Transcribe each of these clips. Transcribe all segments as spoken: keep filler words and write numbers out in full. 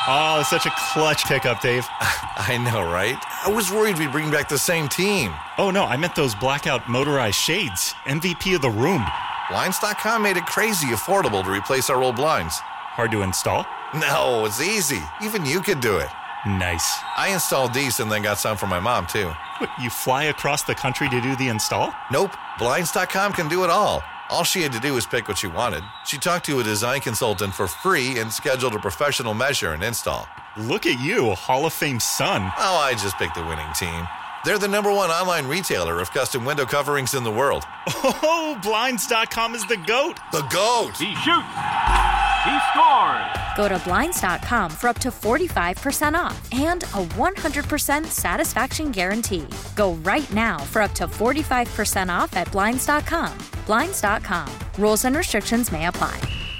Oh, such a clutch pickup, Dave. I know, right? I was worried we'd bring back the same team. Oh, no, I meant those blackout motorized shades. M V P of the room. Blinds dot com made it crazy affordable to replace our old blinds. Hard to install? No, it's easy. Even you could do it. Nice. I installed these and then got some for my mom, too. What, you fly across the country to do the install? Nope. Blinds dot com can do it all. All she had to do was pick what she wanted. She talked to a design consultant for free and scheduled a professional measure and install. Look at you, a Hall of Fame son. Oh, I just picked the winning team. They're the number one online retailer of custom window coverings in the world. Oh, Blinds dot com is the GOAT. The GOAT! He shoots. He scores. Go to Blinds dot com for up to forty-five percent off and a one hundred percent satisfaction guarantee. Go right now for up to forty-five percent off at Blinds dot com. Blinds dot com. Rules and restrictions may apply.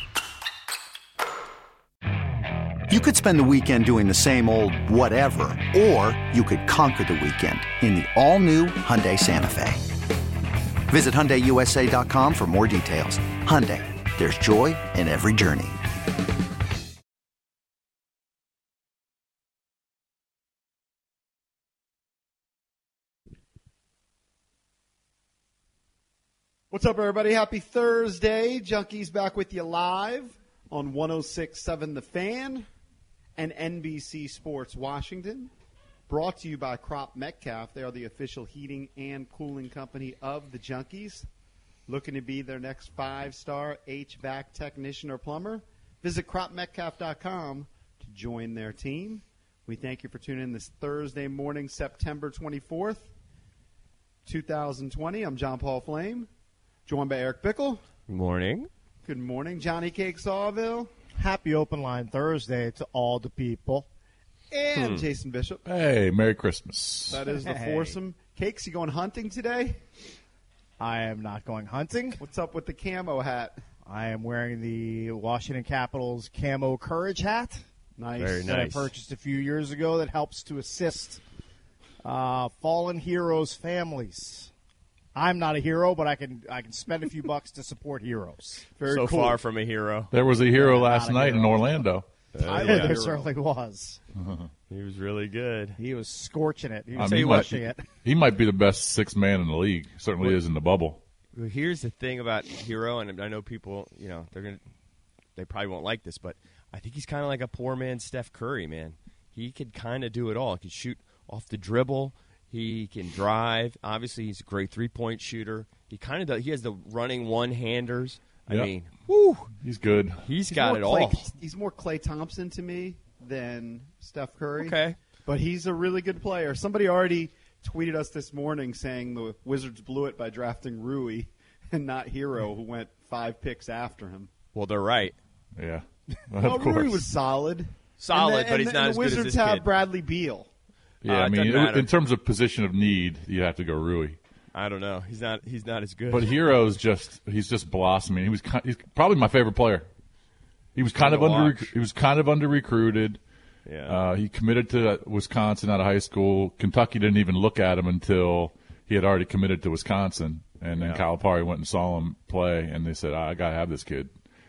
You could spend the weekend doing the same old whatever, or you could conquer the weekend in the all-new Hyundai Santa Fe. Visit Hyundai U S A dot com for more details. Hyundai, there's joy in every journey. What's up, everybody? Happy Thursday. Junkies back with you live on one oh six point seven The Fan and N B C Sports Washington. Brought to you by Crop Metcalf. They are the official heating and cooling company of the Junkies. Looking to be their next five-star H V A C technician or plumber? Visit crop metcalf dot com to join their team. We thank you for tuning in this Thursday morning, September twenty-fourth, twenty twenty. I'm John Paul Flame, joined by Eric Bickle. Good morning. Good morning, Johnny Cake Sawville. Happy Open Line Thursday to all the people. And Hmm. Jason Bishop. Hey, Merry Christmas. That is the Hey. foursome. Cakes, you going hunting today? I am not going hunting. What's up with the camo hat? I am wearing the Washington Capitals camo courage hat. Nice. Very That I nice. purchased a few years ago that helps to assist uh, fallen heroes' families. I'm not a hero, but I can I can spend a few bucks to support heroes. Very so cool. far from a hero. There was a hero Yeah, last not a night in hero. Orlando. Uh, There yeah. certainly was. He was really good. He was scorching it. He I was mean, he, crushing might, it. he might be the best sixth man in the league. Certainly What- is in the bubble. Well, here's the thing about Hero, and I know people, you know, they're gonna, they probably won't like this, but I think he's kind of like a poor man Steph Curry, man. He could kind of do it all. He could shoot off the dribble. He can drive. Obviously, he's a great three-point shooter. He kind of does. He has the running one-handers. I Yep. mean, whoo, He's good. he's He's got more it Clay, all. He's more Klay Thompson to me than Steph Curry. Okay. But he's a really good player. Somebody already tweeted us this morning saying the Wizards blew it by drafting Rui and not Hero, who went five picks after him. Well, they're right. Yeah. Well, of course. Rui was solid. Solid, And the- but he's and not the as good as Wizards this have kid. Bradley Beal. yeah, Uh, I it mean, doesn't it- matter. in terms of position of need, you have to go Rui. I don't know. He's not. He's not as good. But Hero's just he's just blossoming. He was ki- he's probably my favorite player. He was kind Fun of to under watch. he was kind of under recruited. yeah. Uh, he committed to Wisconsin out of high school. Kentucky didn't even look at him until he had already committed to Wisconsin. And then Yeah. Calipari went and saw him play, and they said, I got to have this kid.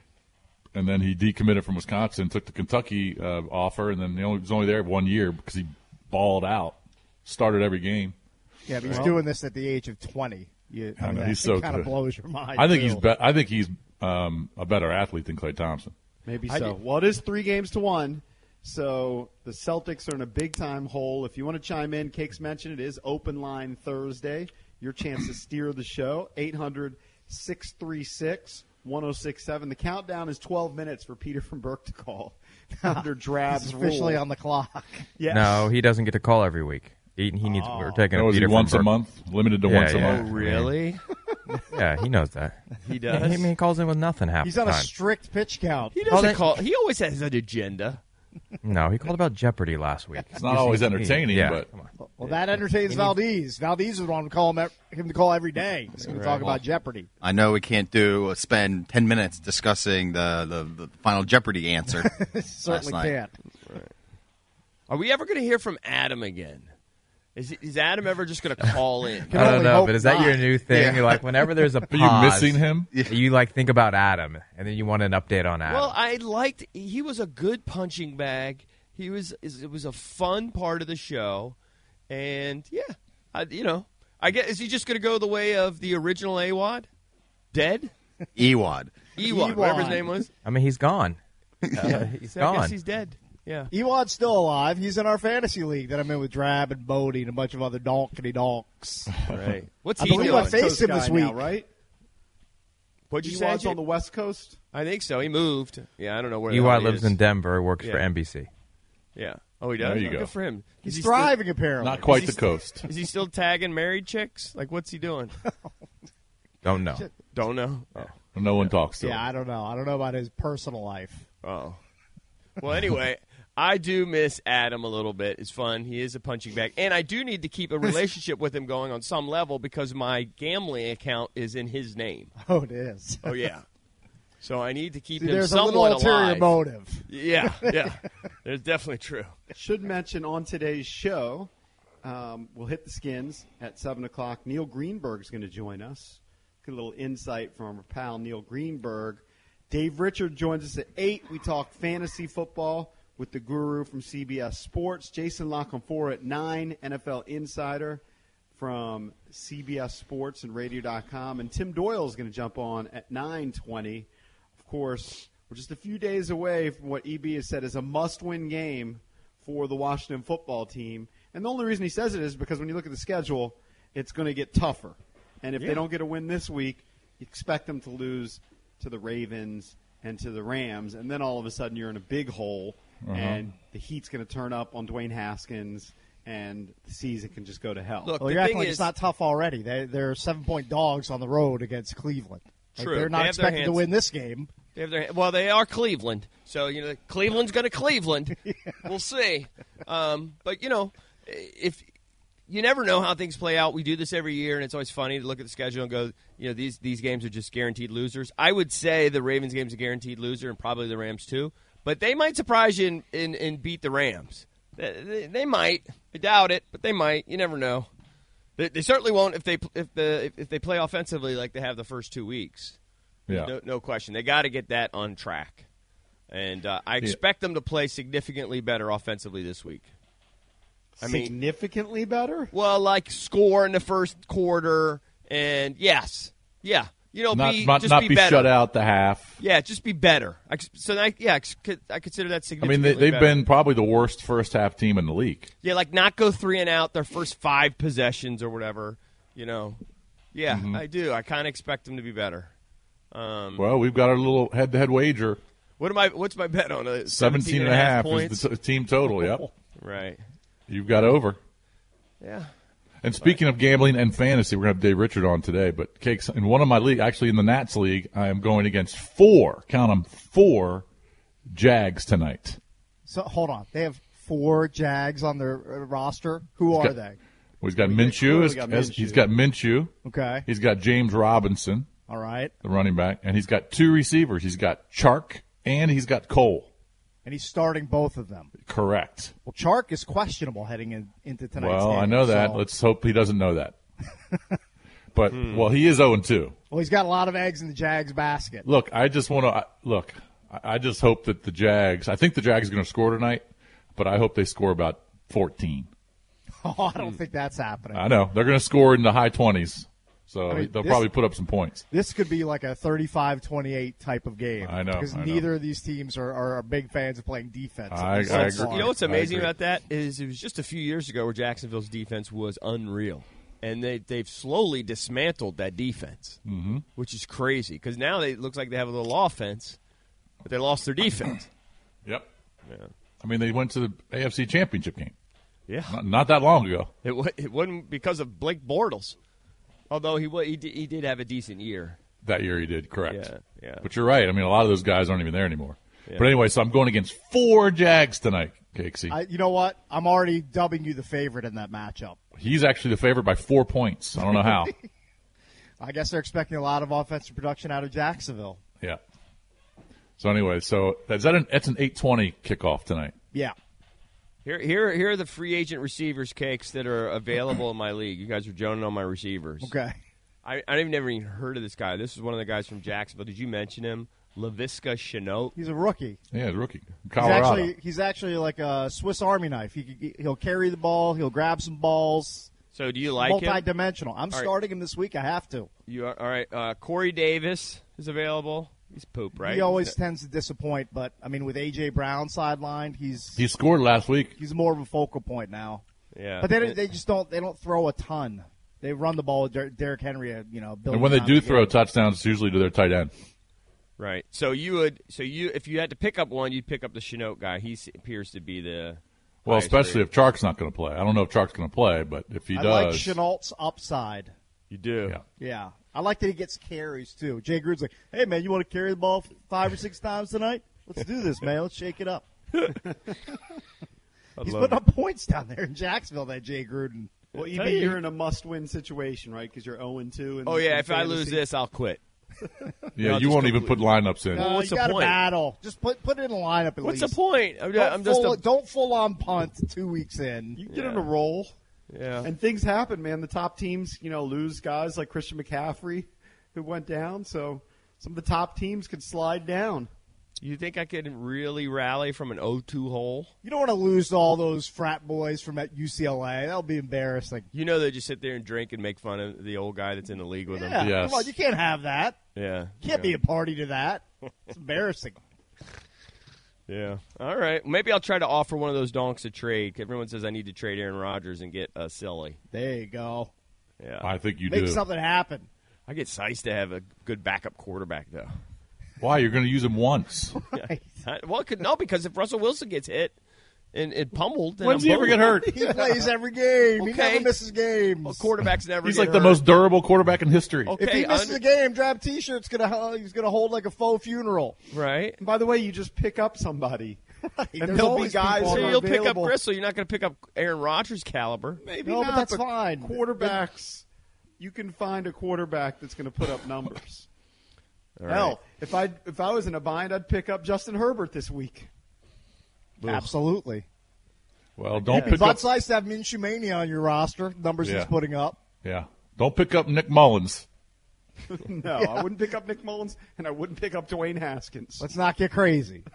And then he decommitted from Wisconsin, took the Kentucky uh, offer, and then he only, was only there one year because he balled out, started every game. Yeah, but he's doing this at the age of twenty. You, I know, that he's so kind of good. blows your mind. I think too. he's be- I think he's um, a better athlete than Klay Thompson. Maybe I so. did- Well, it is three games to one. So the Celtics are in a big-time hole. If you want to chime in, Cakes mentioned it is Open Line Thursday. Your chance to steer the show, eight hundred, six three six, one oh six seven. The countdown is twelve minutes for Peter from Burke to call under Drab's He's officially rule. on the clock. Yes. No, he doesn't get to call every week. He, he needs. We're taking That a was he Peter once from a Burke. month, limited to Yeah, once a yeah. oh, month. really? Yeah, he knows that. He I does. mean, he calls in with nothing half He's the on a time. strict pitch count. He Well, doesn't then- call. He always has an agenda. No, he called about Jeopardy last week. It's not always entertaining, yeah, but come on. Well, that entertains Valdez. Valdez is the one to call him, him to call every day. He's going to talk about Jeopardy. I know we can't do uh, spend ten minutes discussing the, the, the final Jeopardy answer. Certainly night. can't. Are we ever going to hear from Adam again? Is, is Adam ever just going to call in? Can I don't only know, hope but is that not. your new thing? Yeah. You're like, whenever there's a are pause, you missing him? you like think about Adam, and then you want an update on Adam. Well, I liked. He was a good punching bag. He was. It was a fun part of the show, and yeah, I, you know, I guess is he just going to go the way of the original A W O D? Dead? Ewad. Ewad, whatever his name was. I mean, he's gone. Uh, Yeah. he's So I gone. guess he's dead. Yeah. Ewad's still alive. He's in our fantasy league that I'm in with Drab and Bodie and a bunch of other donkey donks. Right. What's I he believe doing? I faced him this Guy week. now, right? What'd you Ewad's say? on the West Coast. I think so. He moved. Yeah, I don't know where. the hell Eli he lives is. in Denver, works for Yeah. N B C. Yeah. Oh, he does. There you Oh, go. Good for him. He's Is he thriving, apparently. Not quite Is the he coast. Still, is he still tagging married chicks? Like, what's he doing? Don't know. Don't know. Oh. No one talks to Yeah, him. I don't know. I don't know about his personal life. Oh. Well, anyway, I do miss Adam a little bit. It's fun. He is a punching bag. And I do need to keep a relationship with him going on some level because my gambling account is in his name. Oh, it is. Oh, yeah. So I need to keep See, him there's a somewhat little ulterior alive. motive. Yeah, yeah. There's definitely true. Should mention on today's show, um, we'll hit the skins at seven o'clock. Neil Greenberg's going to join us. Get a little insight from our pal Neil Greenberg. Dave Richard joins us at eight. We talk fantasy football with the guru from C B S Sports. Jason Lockenfor at nine, N F L insider from C B S Sports and radio dot com. And Tim Doyle is going to jump on at nine twenty. Of course, we're just a few days away from what E B has said is a must-win game for the Washington football team. And the only reason he says it is because when you look at the schedule, it's going to get tougher. And if Yeah. they don't get a win this week, you expect them to lose to the Ravens and to the Rams. And then all of a sudden you're in a big hole, Uh-huh. and the heat's going to turn up on Dwayne Haskins, and the season can just go to hell. Look, Well, the you're acting thing like is, it's not tough already. They, they're seven-point dogs on the road against Cleveland. Like, True. they're They not have their expected to hands- win this game. They have their, well, they are Cleveland, so you know Cleveland's going to Cleveland. We'll see, um, but you know, if you never know how things play out, we do this every year, and it's always funny to look at the schedule and go, you know, these these games are just guaranteed losers. I would say the Ravens game's a guaranteed loser, and probably the Rams too. But they might surprise you and, and, and beat the Rams. They, they, they might. I doubt it, but they might. You never know. They, they certainly won't if they if the if, if they play offensively like they have the first two weeks. Yeah. No, no question. They got to get that on track. And uh, I expect them to play significantly better offensively this week. I mean, Significantly better? well, like score in the first quarter, and yes, yeah, you know, Not be not, just not be, be better. shut out the half. Yeah, just be better. I, so I, yeah, I consider that I significantly. mean, they, they've better. been probably the worst first half team in the league. yeah, like not go three and out their first five possessions or whatever. You know, yeah, Mm-hmm. I do. I kind of expect them to be better. Um, Well, we've got our little head-to-head wager. what am I? What's my bet on it? seventeen and a half points. is the t- team total, yep. Right. You've got over. Yeah. And speaking of gambling and fantasy, we're going to have Dave Richard on today. But, Cakes, in one of my league, actually in the Nats League, I am going against four, count them, four Jags tonight. So hold on. They have four Jags on their uh, roster. Who He's are got- they? Well, he's got Well, he Minshew. clearly as- got as- Minshew. He's got Minshew. Okay. He's got James Robinson, All right. the running back. And he's got two receivers. He's got Chark and he's got Cole. And he's starting both of them. Correct. Well, Chark is questionable heading in, into tonight's Well, game. I know that. so- Let's hope he doesn't know that. But, well, he is oh and two. Well, he's got a lot of eggs in the Jags basket. Look, I just want to look. I I just hope that the Jags. I think the Jags are going to score tonight, but I hope they score about fourteen. Oh, I don't think that's happening. I know they're going to score in the high twenties, so I mean, they'll this- probably put up some points. This could be like a thirty-five twenty-eight type of game. I know, Because I know. neither of these teams are, are, are big fans of playing defense. I- so I agree. far. You know what's I amazing agree. about that is it was just a few years ago where Jacksonville's defense was unreal, and they they've slowly dismantled that defense, mm-hmm. which is crazy because now they, it looks like they have a little offense, but they lost their defense. Yep. Yeah. I mean, they went to the A F C Championship game Yeah, not, not that long ago. it wa- it wasn't because of Blake Bortles, although he wa- he did, he did have a decent year. That year he did, correct. Yeah, yeah. But you're right. I mean, a lot of those guys aren't even there anymore. Yeah. But anyway, so I'm going against four Jags tonight, Cakesy. I, you know what? I'm already dubbing you the favorite in that matchup. He's actually the favorite by four points. I don't know how. I guess they're expecting a lot of offensive production out of Jacksonville. Yeah. So anyway, so is that an that's an eight twenty kickoff tonight? Yeah. Here, here, here are the free agent receivers cakes that are available in my league. You guys are joning on my receivers. Okay. I, I've never even heard of this guy. This is one of the guys from Jacksonville. Did you mention him? Laviska Shenault. He's a rookie. Yeah, he's a rookie. He's Colorado. actually, he's actually like a Swiss Army knife. He could, he'll carry the ball. He'll grab some balls. So do you like him? Multi-dimensional. I'm All right. starting him this week. I have to. You are all right. Uh, Corey Davis is available. He's poop, right? He always tends to disappoint, but I mean, with A J Brown sidelined, he's he scored last week. He's more of a focal point now. Yeah, but they they just don't they don't throw a ton. They run the ball with Der- Derrick Henry, uh, you know. And when they do throw touchdowns, it's usually to their tight end. Right. So you would. So you, if you had to pick up one, you'd pick up the Shenault guy. He appears to be the. Well, especially if Chark's not going to play. I don't know if Chark's going to play, but if he I does, like Chenault's upside. You do. Yeah. Yeah. I like that he gets carries too. Jay Gruden's like, "Hey man, you want to carry the ball five or six times tonight? Let's do this, man. Let's shake it up." He's putting up points down there in Jacksonville. That Jay Gruden. Well, even you. you're in a must-win situation, right? Because you're zero and two. Oh yeah, if I lose this, I'll quit. yeah, I'll you just won't even completely- put lineups in. No, what's you the got to point? battle. Just put put it in a lineup at What's least. the point? I'm, Don't, I'm just full, a, don't full on punt two weeks in. You get Yeah. on a roll. yeah. And things happen, man. The top teams, you know, lose guys like Christian McCaffrey who went down. So some of the top teams could slide down. You think I could really rally from an oh two hole? You don't want to lose to all those frat boys from at U C L A. That'll be embarrassing. You know they just sit there and drink and make fun of the old guy that's in the league with Yeah, them. Yes. come on, you can't have that. Yeah. You can't yeah. be a party to that. It's embarrassing. Yeah. All right. Maybe I'll try to offer one of those donks a trade. Everyone says I need to trade Aaron Rodgers and get uh, Silly. There you go. Yeah. I think you Make do. something happen. I get Sice to have a good backup quarterback, though. Why? You're going to use him once. Right. I- well, it could, no, because if Russell Wilson gets hit and, and pummeled, then When's I'm he ever boned. get hurt? He plays every game. He Okay. never misses games. Well, quarterbacks never. He's get like the hurt. most durable quarterback in history. Okay, If he misses under- a game, drab T-shirt's gonna he's gonna hold like a faux funeral. right. And by the way, you just pick up somebody. And There's there'll be always guys people who So are you'll pick up available. Gristle. You're not going to pick up Aaron Rodgers caliber. Maybe No, not, but that's fine. Quarterbacks, you can find a quarterback that's going to put up numbers. All Hell, right. if I if I was in a bind, I'd pick up Justin Herbert this week. Absolutely. Well, don't It'd be pick up. Butts nice to have Minshew Mania on your roster. Numbers Yeah. he's putting up. Yeah, don't pick up Nick Mullins. No, I wouldn't pick up Nick Mullins, and I wouldn't pick up Dwayne Haskins. Let's not get crazy.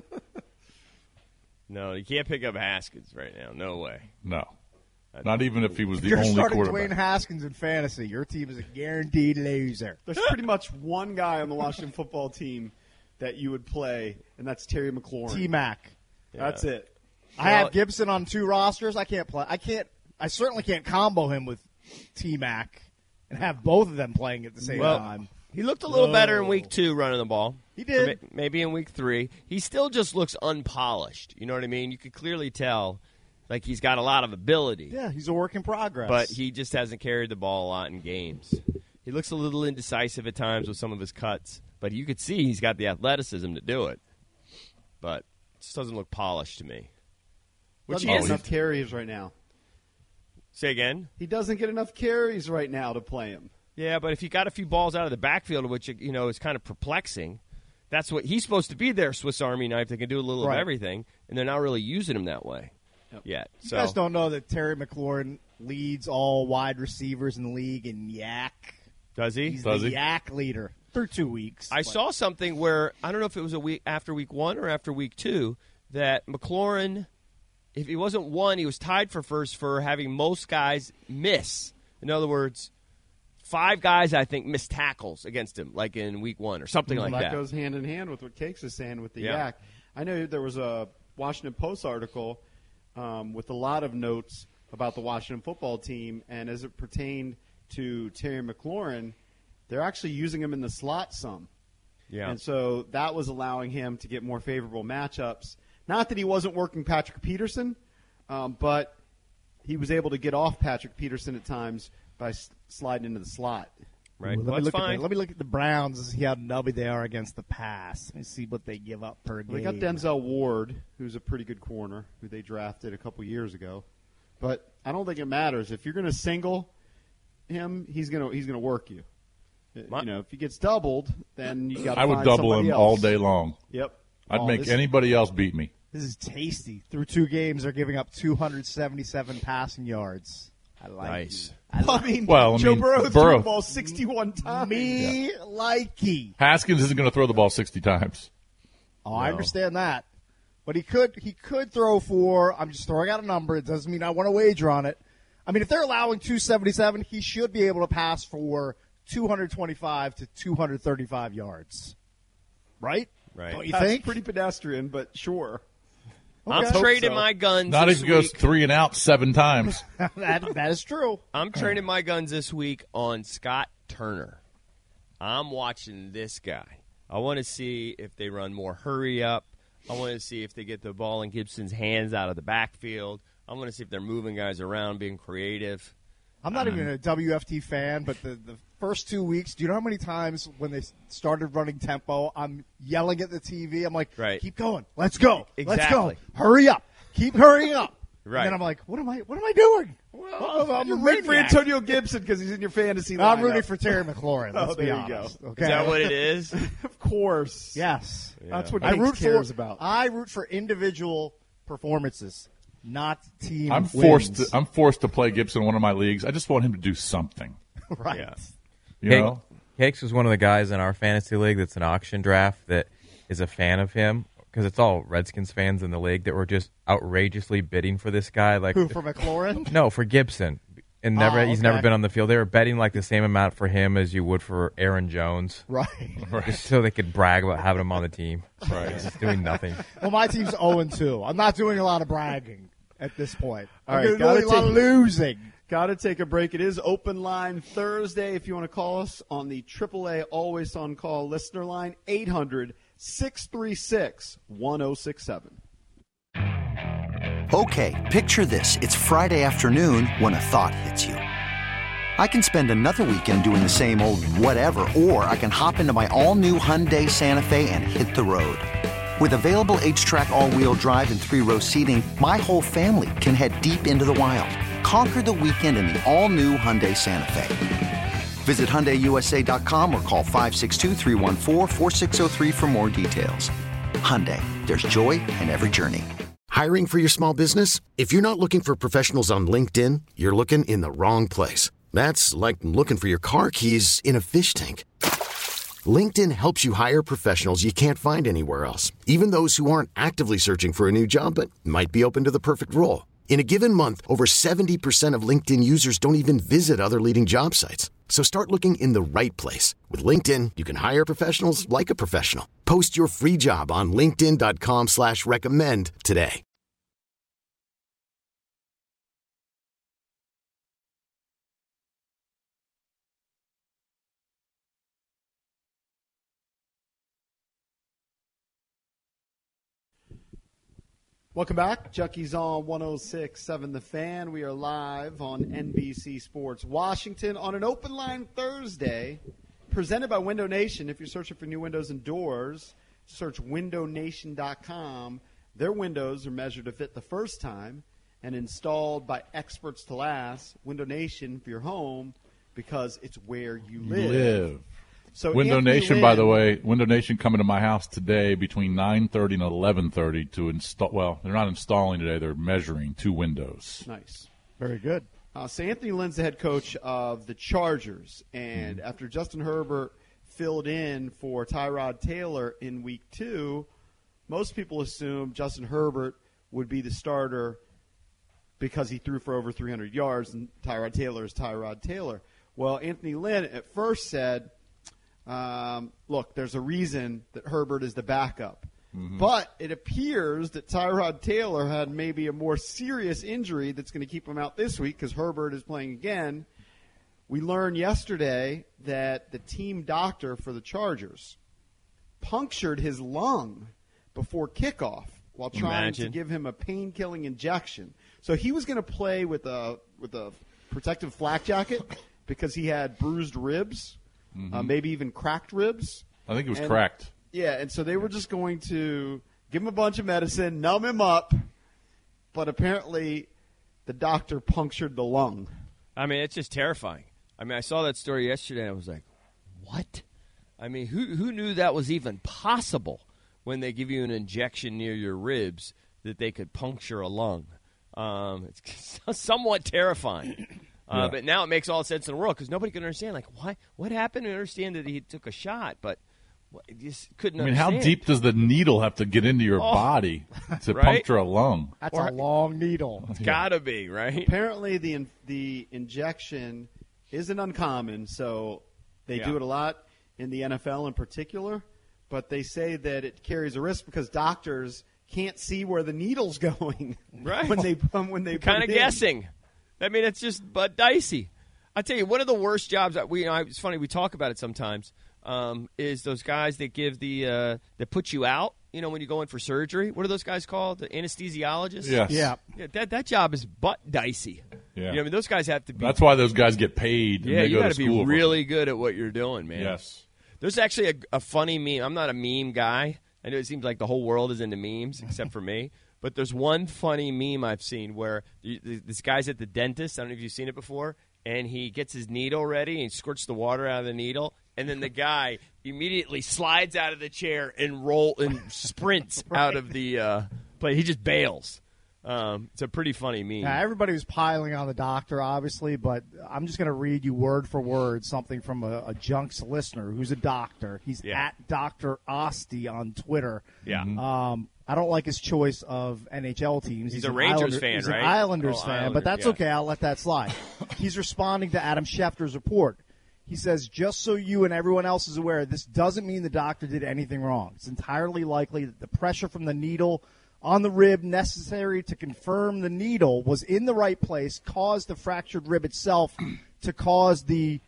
No, you can't pick up Haskins right now. No way. No, not even if he was the You're only starting quarterback. Dwayne Haskins in fantasy. Your team is a guaranteed loser. There's pretty much one guy on the Washington football team that you would play, and that's Terry McLaurin. T-Mac. That's it. I have Gibson on two rosters. I can't play. I can't. I certainly can't combo him with T-Mac and have both of them playing at the same Well, time. He looked a little No. better in week two running the ball. He did. Or ma- Maybe in week three. He still just looks unpolished. You know what I mean? You could clearly tell, like, he's got a lot of ability. Yeah, he's a work in progress. But he just hasn't carried the ball a lot in games. He looks a little indecisive at times with some of his cuts. But you could see he's got the athleticism to do it. But it just doesn't look polished to me. Which Doesn't he get is. enough carries right now. Say again? He doesn't get enough carries right now to play him. Yeah, but if you got a few balls out of the backfield, which you know is kind of perplexing, that's what he's supposed to be. Their Swiss Army knife that can do a little Right. of everything, and they're not really using him that way Yep. yet. You So guys don't know that Terry McLaurin leads all wide receivers in the league in yak. does he? He's Does the he? yak leader through two weeks. I but- saw something where I don't know if it was a week after week one or after week two that McLaurin, if he wasn't one, he was tied for first for having most guys miss. In other words, five guys I think missed tackles against him, like in week one or something Well, like that that. goes hand in hand with what Cakes is saying with the Yeah. yak. I know there was a Washington Post article um, with a lot of notes about the Washington football team, and as it pertained to Terry McLaurin, they're actually using him in the slot some. Yeah. And so that was allowing him to get more favorable matchups. Not that he wasn't working Patrick Peterson, um, but he was able to get off Patrick Peterson at times by s- sliding into the slot. Right. Ooh, Well, let, me that's look at fine. the, let me look at the Browns and see how nubby they are against the pass. Let me see what they give up per Well, game. they got Denzel Ward, who's a pretty good corner, who they drafted a couple years ago. But I don't think it matters. If you're going to single him, he's going to he's going to work you. Uh, My- you know, if he gets doubled, then you got. I would double him all day long. Yep. I'd Oh, make this- anybody else beat me. This is tasty. Through two games, they're giving up two hundred seventy-seven passing yards. I like Nice. you. I mean, Well, I Joe mean, Burrow threw Burrow- the ball sixty-one times. Me likey. Haskins isn't going to throw the ball sixty times. Oh, I understand that. But he could he could throw for, I'm just throwing out a number. It doesn't mean I want to wager on it. I mean, if they're allowing two seventy-seven, he should be able to pass for two twenty-five to two thirty-five yards. Right? Right. Don't you That's think? pretty pedestrian, but sure. I'm Okay. trading So- my guns Not this if he goes week. three and out seven times. that, that is true. I'm trading my guns this week on Scott Turner. I'm watching this guy. I want to see if they run more hurry up. I want to see if they get the ball in Gibson's hands out of the backfield. I want to see if they're moving guys around, being creative. I'm not even a W F T fan, but the, the first two weeks, do you know how many times when they started running tempo, I'm yelling at the T V. I'm like, Right. keep going. Let's go. Let's go. Exactly. Hurry up. Keep hurrying up. Right. And then I'm like, what am I what am I doing? Well, I'm You're a rooting for maniac. Antonio Gibson because he's in your fantasy I'm lineup. rooting for Terry McLaurin. Let's Oh, be there you honest. go. Okay. Is that what it is? Of course. Yes. That's what I Hanks root cares for about. I root for individual performances, not team I'm wins. forced. To, I'm forced to play Gibson in one of my leagues. I just want him to do something. right. Yeah. You Hank- know, Hakes was one of the guys in our fantasy league that's an auction draft that is a fan of him because it's all Redskins fans in the league that were just outrageously bidding for this guy. Like Who, for McLaurin? no, for Gibson, and never Oh, he's okay. never been on the field. They were betting like the same amount for him as you would for Aaron Jones, Right. just so they could brag about having him on the team. Right. He's just doing nothing. Well, my team's oh and two. I'm not doing a lot of bragging at this point. All I'm right, doing gotta a lot of take- losing. Got to take a break. It is Open Line Thursday. If you want to call us on the triple A Always On Call listener line, eight hundred, six three six, one oh six seven. Okay, picture this. It's Friday afternoon when a thought hits you. I can spend another weekend doing the same old whatever, or I can hop into my all-new Hyundai Santa Fe and hit the road. With available H-Track all-wheel drive and three-row seating, my whole family can head deep into the wild. Conquer the weekend in the all-new Hyundai Santa Fe. Visit Hyundai U S A dot com or call five six two, three one four, four six zero three for more details. Hyundai, there's joy in every journey. Hiring for your small business? If you're not looking for professionals on LinkedIn, you're looking in the wrong place. That's like looking for your car keys in a fish tank. LinkedIn helps you hire professionals you can't find anywhere else, even those who aren't actively searching for a new job but might be open to the perfect role. In a given month, over seventy percent of LinkedIn users don't even visit other leading job sites. So start looking in the right place. With LinkedIn, you can hire professionals like a professional. Post your free job on linkedin dot com slash recommend today. Welcome back. Junkies on one oh six point seven The Fan. We are live on N B C Sports Washington on an Open Line Thursday presented by Window Nation. If you're searching for new windows and doors, search window nation dot com. Their windows are measured to fit the first time and installed by experts to last. Window Nation for your home because it's where you live. live. So Window Anthony Nation, by Lynn- the way, Window Nation coming to my house today between nine thirty and eleven thirty to install. Well, they're not installing today; they're measuring two windows. Nice. Very good. Uh, so Anthony Lynn's the head coach of the Chargers, and Mm-hmm. after Justin Herbert filled in for Tyrod Taylor in week two, most people assumed Justin Herbert would be the starter because he threw for over three hundred yards, and Tyrod Taylor is Tyrod Taylor. Well, Anthony Lynn at first said, um, look, there's a reason that Herbert is the backup. Mm-hmm. But it appears that Tyrod Taylor had maybe a more serious injury that's going to keep him out this week because Herbert is playing again. We learned yesterday that the team doctor for the Chargers punctured his lung before kickoff while trying Imagine. to give him a pain-killing injection. So he was going to play with a with a protective flak jacket because he had bruised ribs, Mm-hmm. uh, maybe even cracked ribs. I think it was And- cracked. Yeah, and so they were just going to give him a bunch of medicine, numb him up, but apparently the doctor punctured the lung. I mean, it's just terrifying. I mean, I saw that story yesterday, and I was like, what? I mean, who who knew that was even possible when they give you an injection near your ribs that they could puncture a lung? Um, it's somewhat terrifying. Uh, Yeah. But now it makes all the sense in the world because nobody can understand, like, why? What happened? I understand that he took a shot, but what, you just couldn't I mean, how understand. deep does the needle have to get into your Oh. body to Right? puncture a lung? That's a long needle. It's got to be, right? Apparently, the in, the injection isn't uncommon, so they Yeah. do it a lot in the N F L in particular. But they say that it carries a risk because doctors can't see where the needle's going Right. when they when they kind put of it in. guessing. I mean, it's just but dicey. I tell you, one of the worst jobs that we. You know, it's funny we talk about it sometimes. Um, is those guys that give the uh, that put you out? You know, when you go in for surgery, what are those guys called? The anesthesiologists. Yes. Yeah. Yeah, that that job is butt dicey. Yeah. You know, I mean, those guys have to be. That's why those guys get paid. And yeah, they you go got to to be school for- really good at what you're doing, man. Yes. There's actually a, a funny meme. I'm not a meme guy. I know it seems like the whole world is into memes except for me. But there's one funny meme I've seen where you, this guy's at the dentist. I don't know if you've seen it before. And he gets his needle ready and he squirts the water out of the needle. And then the guy immediately slides out of the chair and roll and sprints out of the uh, play. He just bails. Um, it's a pretty funny meme. Now, everybody was piling on the doctor, obviously, but I'm just going to read you word for word something from a, a Junks listener who's a doctor. He's Yeah. at Doctor Osti on Twitter. Yeah. Um, I don't like his choice of N H L teams. He's He's, a an Rangers Islander- fan, he's right? an Islanders Oh, fan, Islanders, but that's yeah. okay. I'll let that slide. He's responding to Adam Schefter's report. He says, just so you and everyone else is aware, this doesn't mean the doctor did anything wrong. It's entirely likely that the pressure from the needle on the rib necessary to confirm the needle was in the right place caused the fractured rib itself to cause the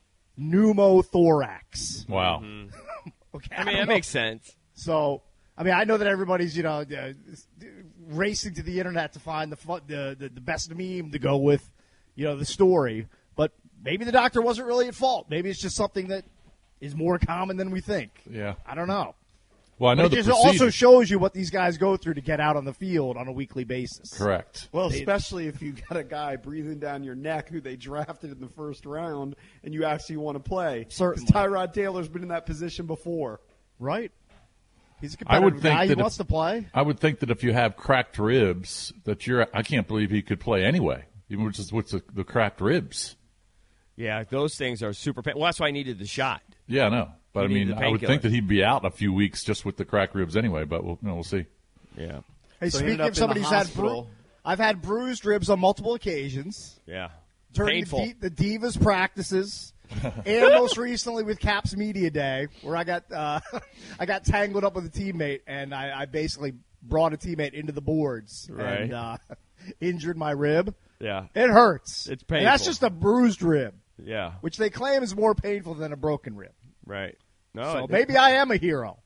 pneumothorax. Wow. Okay, I mean, don't that know. makes sense. So, I mean, I know that everybody's, you know, uh, racing to the internet to find the, fu- the the the best meme to go with, you know, the story. But maybe the doctor wasn't really at fault. Maybe it's just something that is more common than we think. Yeah. I don't know. Well, I know But the it just procedure. also shows you what these guys go through to get out on the field on a weekly basis. Correct. Well, especially if you got a guy breathing down your neck who they drafted in the first round and you actually want to play. Certainly. Tyrod Taylor's been in that position before. Right. He's a I competitive would think guy. He that if- wants to play. I would think that if you have cracked ribs, that you're. I can't believe he could play anyway, even with just with the, the cracked ribs. Yeah, those things are super pain. Well, that's why I needed the shot. Yeah, I know. But You I need mean, the I would painkiller. think that he'd be out a few weeks just with the cracked ribs anyway. But we'll, you know, we'll see. Yeah. Hey, So he ended speaking up of in somebody the who's had, bru- hospital. I've had bruised ribs on multiple occasions. Yeah. During Painful. the, D- the Divas practices, and most recently with Caps Media Day, where I got uh, I got tangled up with a teammate, and I, I basically brought a teammate into the boards Right. and uh, injured my rib. Yeah. It hurts. It's And that's painful. just a bruised rib, Yeah. which they claim is more painful than a broken rib. Right. No. so it- maybe I am a hero.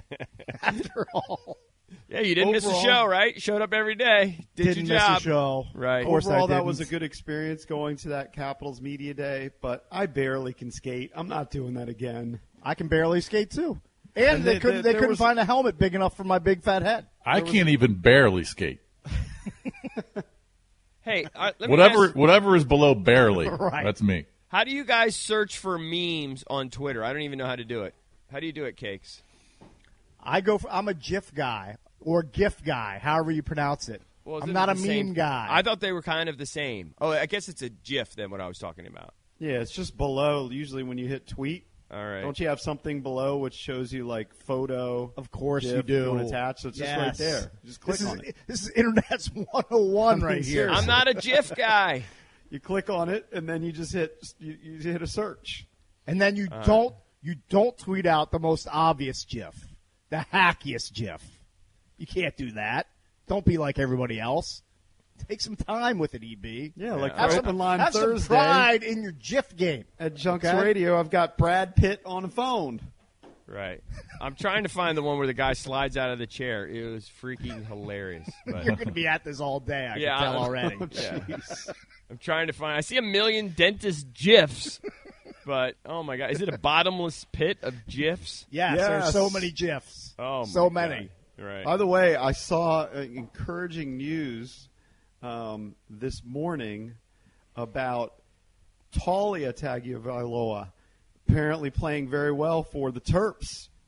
After all, Yeah, you didn't miss a Overall- show, right? Showed up every day. Did didn't your miss job. a show. Right. Of course I Overall, that didn't. was a good experience going to that Capitals Media Day, but I barely can skate. I'm not doing that again. I can barely skate too, and, And they the- couldn't. the- they there couldn't was- find a helmet big enough for my big fat head. I can't even barely skate. Hey, uh, let me Whatever, ask- whatever is below barely. Right. That's me. how do you guys search for memes on Twitter? I don't even know how to do it. How do you do it, Cakes? I go. For, I'm a GIF guy or GIF guy, however you pronounce it. Well, is I'm it not a the meme same- guy. I thought they were kind of the same. Oh, I guess it's a GIF then. What I was talking about. Yeah, it's just below. Usually when you hit tweet, All right. don't you have something below which shows you like photo? Of course GIF you do. want to attach, so it's just right Yes. there. Just click this on is, it. This is Internet's one oh one right here. I'm not a GIF guy. You click on it, and then you just hit you, you hit a search. And then you don't you don't tweet out the most obvious GIF, the hackiest GIF. You can't do that. Don't be like everybody else. Take some time with it, E B. Yeah, like have for some, Open Line have some Thursday pride in your GIF game. at Junks Okay? Radio. I've got Brad Pitt on the phone. Right. I'm trying to find the one where the guy slides out of the chair. It was freaking hilarious. But You're going to be at this all day. I Yeah, can tell I'm- already. Yeah. I'm trying to find. I see a million dentist GIFs, but oh my god, is it a bottomless pit of GIFs? Yes, Yes. there's so many GIFs. Oh, my so God. many. Right. By the way, I saw uh, encouraging news um, this morning about Talia Tagovailoa apparently playing very well for the Terps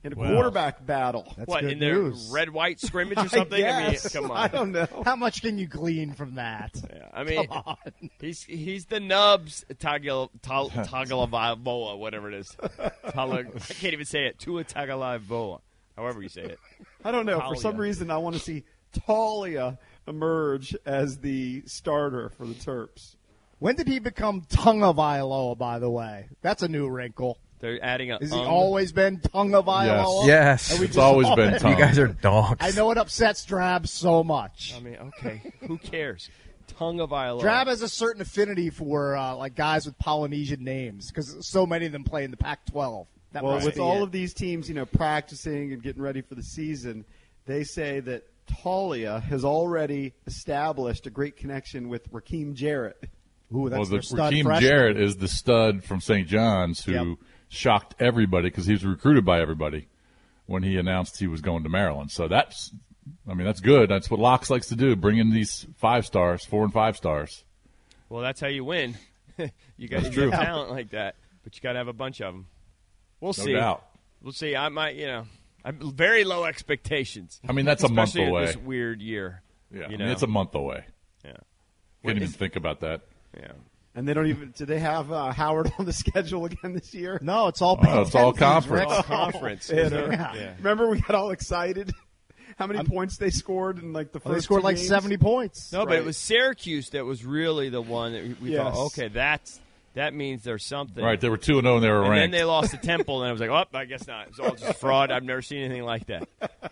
in a Wow. quarterback battle. That's what, good in their news. red-white scrimmage or something? I, mean, guess. come on. I don't know. How much can you glean from that? Yeah, I mean, Come on. he's he's the Nubs Tagal- Tal- Tagovailoa, whatever it is. Tala- I can't even say it. Tua Tagovailoa, however you say it. I don't know. For some Talia. reason, I want to see Talia emerge as the starter for the Terps. When did he become Tunga Vailoa, by the way? That's a new wrinkle. They're adding a. Has he um, always been Tunga Vailoa? Yes. And we It's just always saw been it? Tongue. You guys are dogs. I know it upsets Drab so much. I mean, okay, who cares? Tagovailoa. Drab has a certain affinity for uh, like guys with Polynesian names because so many of them play in the Pac twelve. That Well, must with be all it. of these teams, you know, practicing and getting ready for the season, they say that Talia has already established a great connection with Raheem Jarrett. Ooh, that's Well, their the stud Raheem freshman. Jarrett is the stud from Saint John's who Yep. shocked everybody because he was recruited by everybody when he announced he was going to Maryland. So that's, I mean, that's good. That's what Locks likes to do, bring in these five stars, four and five stars. Well, that's how you win. you got to That's true. get talent like that, but you got to have a bunch of them. We'll No see. doubt. We'll see. I might, you know, I'm very low expectations. I mean, that's a month Especially in away. This weird year. Yeah, you I know? mean, it's a month away. Yeah. Can't even think about that. Yeah. And they don't even. Do they have uh, Howard on the schedule again this year? No, it's all. Oh, it's all Big Ten teams, conference. Rick. All conference. Yeah. Yeah. Yeah. Remember, we got all excited. How many points they scored in like the first? Well, they scored two like games? seventy points. No, but Right. it was Syracuse that was really the one that we, we Yes. thought, okay, that's that means there's something. Right, they were two and zero, and they were And ranked. then they lost to Temple, and I was like, oh, I guess not. It's all just fraud. I've never seen anything like that.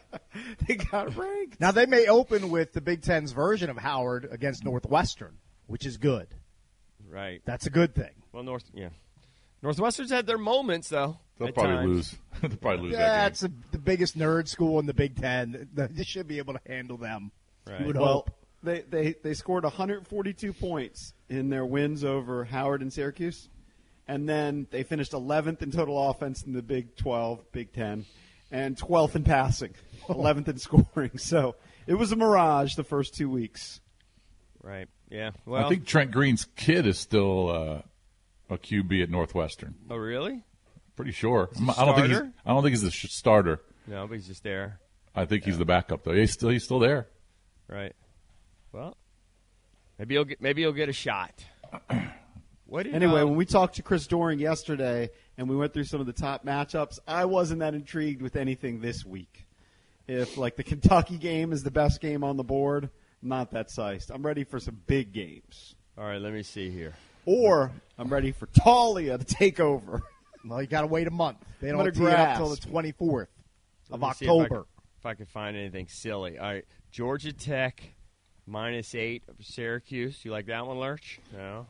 They got ranked. Now they may open with the Big Ten's version of Howard against Northwestern, which is good. Right. That's a good thing. Well, North, yeah. Northwestern's had their moments, though. They'll at probably times. lose. They'll probably lose Yeah, that it's a, the biggest nerd school in the Big Ten. They should be able to handle them. Right. You would Well, hope. they, they, they scored one hundred forty-two points in their wins over Howard and Syracuse. And then they finished eleventh in total offense in the Big twelve, Big ten, and twelfth in passing, eleventh in scoring. So it was a mirage the first two weeks. Right. Yeah. game. Well, I think Trent Green's kid is still uh, a Q B at Northwestern. oh, really? Pretty sure. he I don't think he's. starter? I don't think he's the sh- starter. No, but he's just there. I think he's the backup though. He's still. He's still there. Right. Well, maybe he'll get maybe he'll get a shot. What did, Anyway, um, when we talked to Chris Doring yesterday and we went through some of the top matchups, I wasn't that intrigued with anything this week. If, like, the Kentucky game is the best game on the board, I'm not that sized. I'm ready for some big games. all right, let me see here. Or I'm ready for Talia to take over. Well, you got to wait a month. They I'm don't gonna tee it up till the grasp. twenty-fourth Let of me see if I October. can- If I, can find anything silly. All right, Georgia Tech minus eight over Syracuse. You like that one, Lurch? No.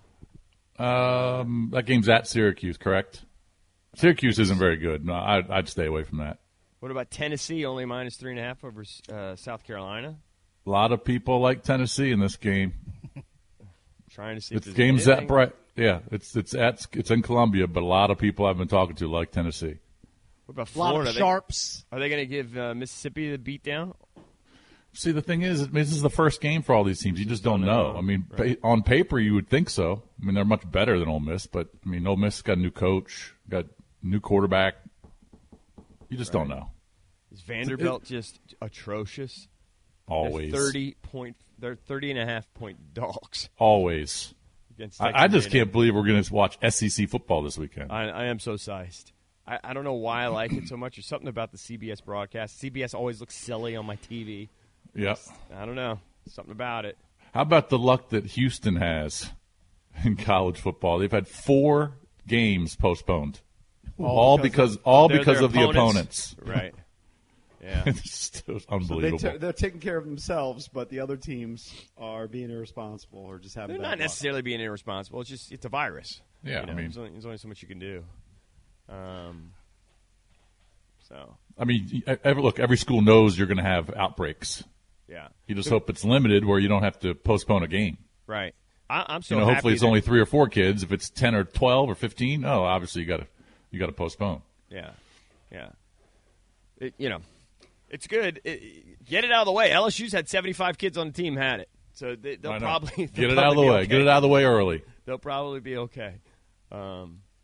Um, that game's at Syracuse, correct? Syracuse isn't very good. No, I'd, I'd stay away from that. What about Tennessee? Only minus three and a half over uh, South Carolina. A lot of people like Tennessee in this game. Trying to see if It's there's game's anything. at bright. Yeah, it's it's at it's in Columbia, but a lot of people I've been talking to like Tennessee. What about A lot Florida? of They- sharps. Are they going to give uh, Mississippi the beatdown? See, the thing is, this is the first game for all these teams. You just don't know. I mean, pa- on paper, you would think so. I mean, they're much better than Ole Miss, but I mean, Ole Miss got a new coach, got new quarterback. You just don't know. Is Vanderbilt just atrocious? Always, They're thirty point. They're thirty and a half point dogs always. against. I, Texas I just A and M. can't believe we're going to watch S E C football this weekend. I, I am so sized. I, I don't know why I like it so much. There's something about the C B S broadcast. C B S always looks silly on my T V. Yep. I don't know. Something about it. How about the luck that Houston has in college football? They've had four games postponed, all, because, all They're because their of the opponents. Right. Yeah. It's just So they unbelievable. t- they're taking care of themselves, but the other teams are being irresponsible or just having They're bad not luck. necessarily being irresponsible. It's just it's a virus. Yeah, You know, I mean- there's only, there's only so much you can do. Um. So I mean, every, look, every school knows you're going to have outbreaks. yeah. You just hope it's limited where you don't have to postpone a game. Right. I, I'm so You know, happy hopefully it's that- only three or four kids. If it's ten or twelve or fifteen, oh, obviously you got to you got to postpone. Yeah, yeah. It, you know, it's good. It, get it out of the way. L S U's had seventy-five kids on the team. Had it, so they, they'll I know. probably Get they'll it out of the probably be way. okay. Get it out of the way early. They'll probably be okay. Um,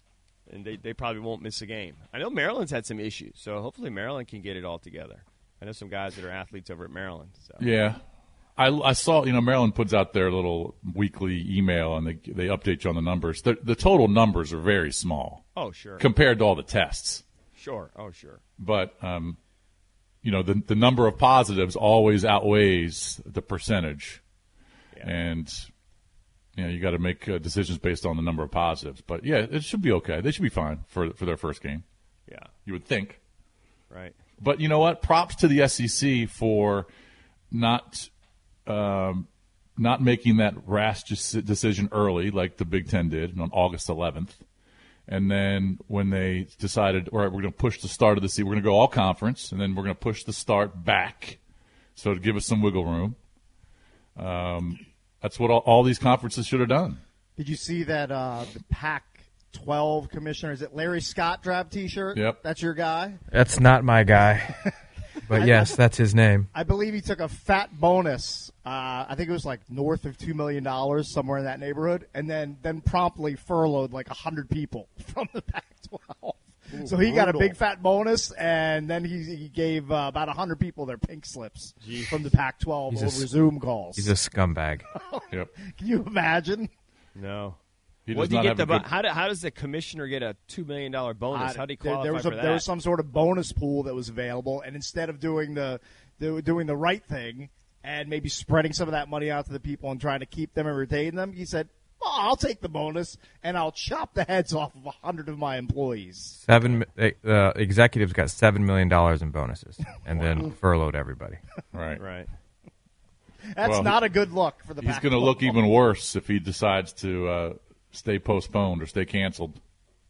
and they, they probably won't miss a game. I know Maryland's had some issues, so hopefully Maryland can get it all together. I know some guys that are athletes over at Maryland. So. Yeah. I, I saw, you know, Maryland puts out their little weekly email, and they they update you on the numbers. The, the total numbers are very small. Oh, sure. Compared to all the tests. Sure. Oh, sure. But, um, you know, the the number of positives always outweighs the percentage. Yeah. And, you know, you got to make uh, decisions based on the number of positives. But, yeah, it should be okay. They should be fine for for their first game. Yeah. You would think. Right. But you know what? Props to the S E C for not – Um, not making that rash decision early like the Big Ten did on August eleventh. And then when they decided, all right, we're going to push the start of the season, we're going to go all conference, and then we're going to push the start back so to give us some wiggle room. Um, that's what all, all these conferences should have done. Did you see that uh, the Pac twelve commissioner, is it Larry Scott drab T-shirt? Yep. That's your guy? That's not my guy. But, yes, that's his name. I believe he took a fat bonus. Uh, I think it was like north of two million dollars, somewhere in that neighborhood, and then, then promptly furloughed like one hundred people from the Pac twelve. Ooh, so he brutal. got a big fat bonus, and then he, he gave uh, about one hundred people their pink slips Jeez. from the Pac twelve he's over a, Zoom calls. He's a scumbag. Yep. Can you imagine? No. He what do you get the, good... how, do, how does the commissioner get a two million dollars bonus? Uh, How do you there, qualify there was a, for that? There was some sort of bonus pool that was available, and instead of doing the, the doing the right thing and maybe spreading some of that money out to the people and trying to keep them and retain them, he said, oh, I'll take the bonus, and I'll chop the heads off of a hundred of my employees. Seven uh, executives got seven million dollars in bonuses, and then furloughed everybody. Right, right. That's well, not a good look for the. He's going to look even worse if he decides to uh, stay postponed or stay canceled.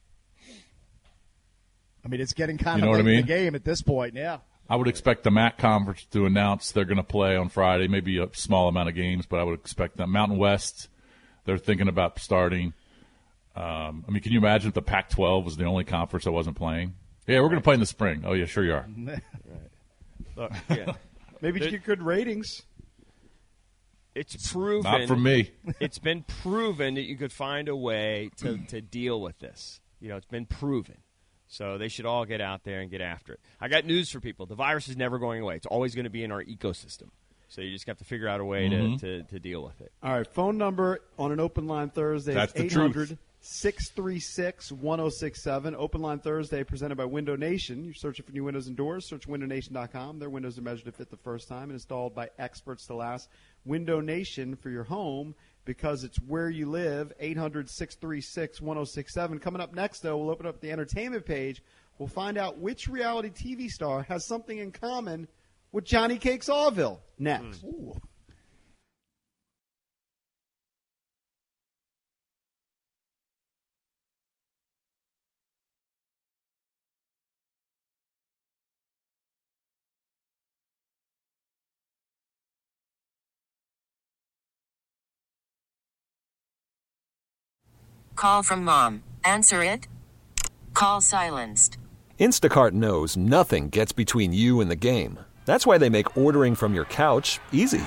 I mean, it's getting kind you know of late I mean? in the game at this point. Yeah. I would expect the M A C conference to announce they're going to play on Friday, maybe a small amount of games, but I would expect that Mountain West. They're thinking about starting. Um, I mean, can you imagine if the Pac twelve was the only conference that wasn't playing? Yeah, we're right. going to play in the spring. Oh, yeah, sure you are. Right. Look, yeah. Maybe you get good ratings. It's proven. Not for me. It's been proven that you could find a way to, to deal with this. You know, it's been proven. So they should all get out there and get after it. I got news for people. The virus is never going away. It's always going to be in our ecosystem. So you just have to figure out a way mm-hmm. to, to, to deal with it. All right, phone number on an open line Thursday That's is eight hundred, six three six, one oh six seven. Open line Thursday presented by Window Nation. You're searching for new windows and doors. Search window nation dot com. Their windows are measured to fit the first time and installed by experts to last. Window Nation for your home because it's where you live. eight hundred, six three six, one oh six seven. Coming up next, though, we'll open up the entertainment page. We'll find out which reality T V star has something in common with Johnny Cakes Allville. Next. Mm. Call from mom. Answer it. Call silenced. Instacart knows nothing gets between you and the game. That's why they make ordering from your couch easy.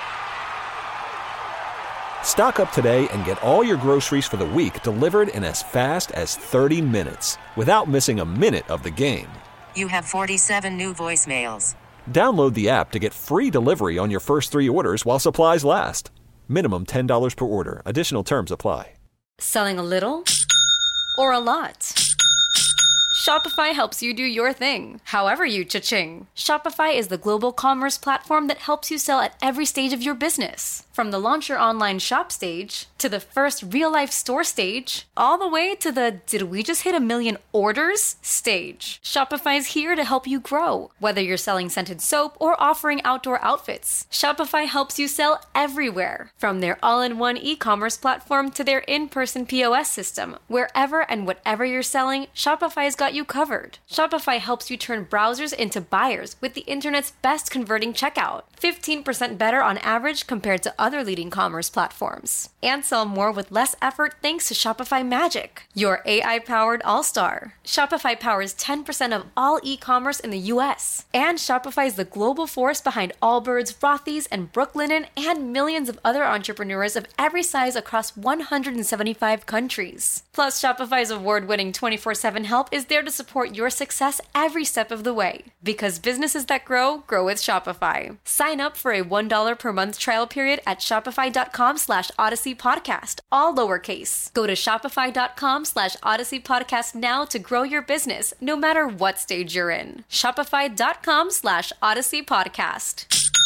Stock up today and get all your groceries for the week delivered in as fast as thirty minutes without missing a minute of the game. You have forty-seven new voicemails. Download the app to get free delivery on your first three orders while supplies last. Minimum ten dollars per order. Additional terms apply. Selling a little or a lot? Shopify helps you do your thing, however you cha-ching. Shopify is the global commerce platform that helps you sell at every stage of your business. From the launch your online shop stage, to the first real-life store stage, all the way to the did we just hit a million orders stage. Shopify's here to help you grow. Whether you're selling scented soap or offering outdoor outfits, Shopify helps you sell everywhere. From their all-in-one e-commerce platform to their in-person P O S system, wherever and whatever you're selling, Shopify's got got you covered. Shopify helps you turn browsers into buyers with the internet's best converting checkout. fifteen percent better on average compared to other leading commerce platforms. And sell more with less effort thanks to Shopify Magic, your A I-powered all-star. Shopify powers ten percent of all e-commerce in the U S. And Shopify is the global force behind Allbirds, Rothy's, and Brooklinen, and millions of other entrepreneurs of every size across one hundred seventy-five countries. Plus, Shopify's award-winning twenty-four seven help is there to support your success every step of the way. Because businesses that grow, grow with Shopify. Sign up for a one dollar per month trial period at shopify.com slash Odyssey Podcast, all lowercase. Go to shopify.com slash Odyssey Podcast now to grow your business, no matter what stage you're in. Shopify.com slash Odyssey Podcast.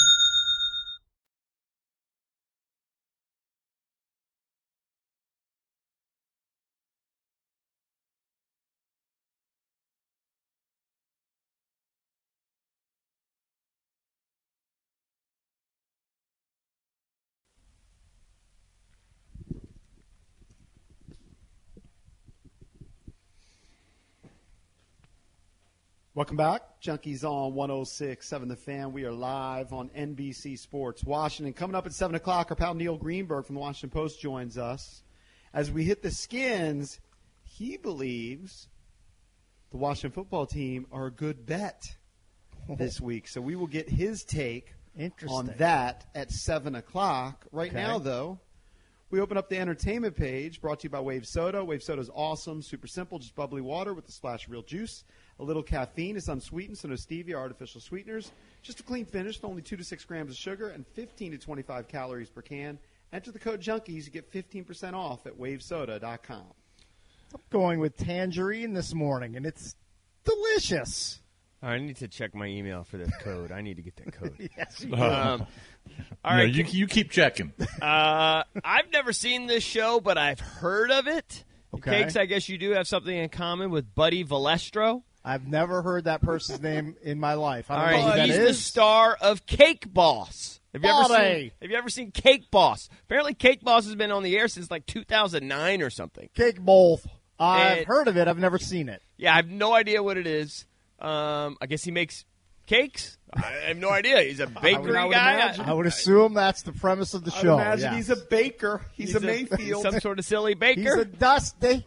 Welcome back. Junkies on one oh six point seven The Fan. We are live on N B C Sports Washington. Coming up at seven o'clock, our pal Neil Greenberg from the Washington Post joins us. As we hit the Skins, he believes the Washington football team are a good bet this week. So we will get his take on that at seven o'clock. Right Okay. now, though, we open up the entertainment page, brought to you by Wave Soda. Wave Soda is awesome, super simple, just bubbly water with a splash of real juice. A little caffeine. It's unsweetened, so no stevia or artificial sweeteners. Just a clean finish with only two to six grams of sugar and fifteen to twenty-five calories per can. Enter the code Junkies. You get fifteen percent off at wave soda dot com. I'm going with tangerine this morning, and it's delicious. I need to check my email for this code. I need to get that code. Yes, you um, do. all No, right, you you keep checking. Uh, I've never seen this show, but I've heard of it. Okay. Cakes, I guess you do have something in common with Buddy Valestro. I've never heard that person's name in my life. I All don't right, know who that he's is. the star of Cake Boss. Have you ever Buddy. seen? Have you ever seen Cake Boss? Apparently, Cake Boss has been on the air since like two thousand nine or something. Cake Bowl. I've And- heard of it. I've never seen it. Yeah, I have no idea what it is. Um, I guess he makes cakes. I have no idea. He's a bakery I would guy. imagine. I would assume that's the premise of the I show. would imagine yes. he's a baker. He's, He's a Mayfield. some sort of silly baker. He's a dusty.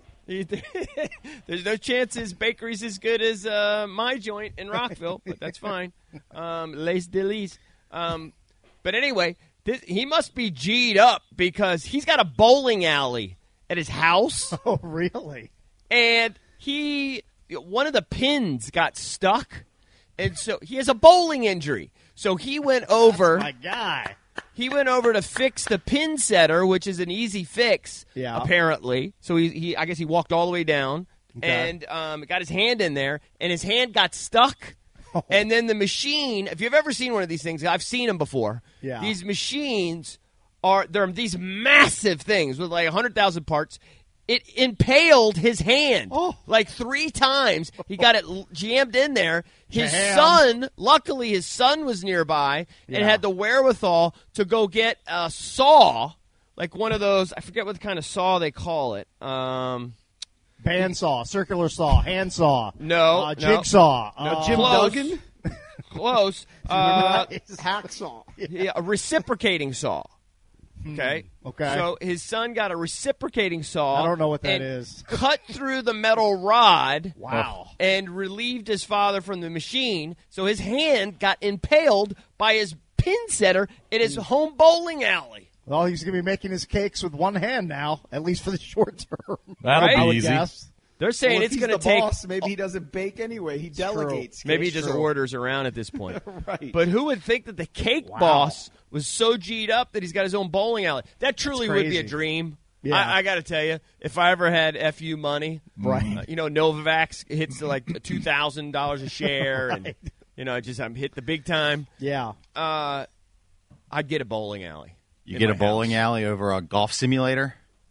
There's no chance his bakery's as good as uh, my joint in Rockville, but that's fine. Um, Les Delis. Um, but anyway, this, he must be G'd up because he's got a bowling alley at his house. Oh, really? And he, one of the pins got stuck, and so he has a bowling injury. So he went over. My guy. He went over to fix the pin setter, which is an easy fix, Yeah. apparently. So he, he, I guess he walked all the way down Okay. and um, got his hand in there, and his hand got stuck. And then the machine, if you've ever seen one of these things, I've seen them before. Yeah. These machines are, they're these massive things with like one hundred thousand parts. It impaled his hand Oh. like three times. He got it l- jammed in there. His Jam. son, luckily his son was nearby and Yeah. had the wherewithal to go get a saw, like one of those, I forget what kind of saw they call it. Um, Bandsaw, circular saw, hand saw. No, uh, no. jigsaw. No, uh, Jim Close. Duggan? Close. Uh, Hacksaw. yeah, a reciprocating saw. Okay. okay. So his son got a reciprocating saw. I don't know what that and is. Cut through the metal rod. Wow. And relieved his father from the machine. So his hand got impaled by his pin setter in his home bowling alley. Well, he's going to be making his cakes with one hand now, at least for the short term. That'll Right? I be would easy. guess. They're saying Well, if it's he's going to the take. boss, maybe he doesn't bake anyway. He delegates. Maybe he Cake. just orders around at this point. Right. But who would think that the cake Wow. boss was so G'd up that he's got his own bowling alley? That truly would be a crazy. dream. Yeah. I, I got to tell you, if I ever had F U money, Right. uh, you know, Novavax hits to like two thousand dollars a share, and you know, just I'm hit the big time. Yeah. Uh, I'd get a bowling alley. You in get my a bowling house. alley over a golf simulator?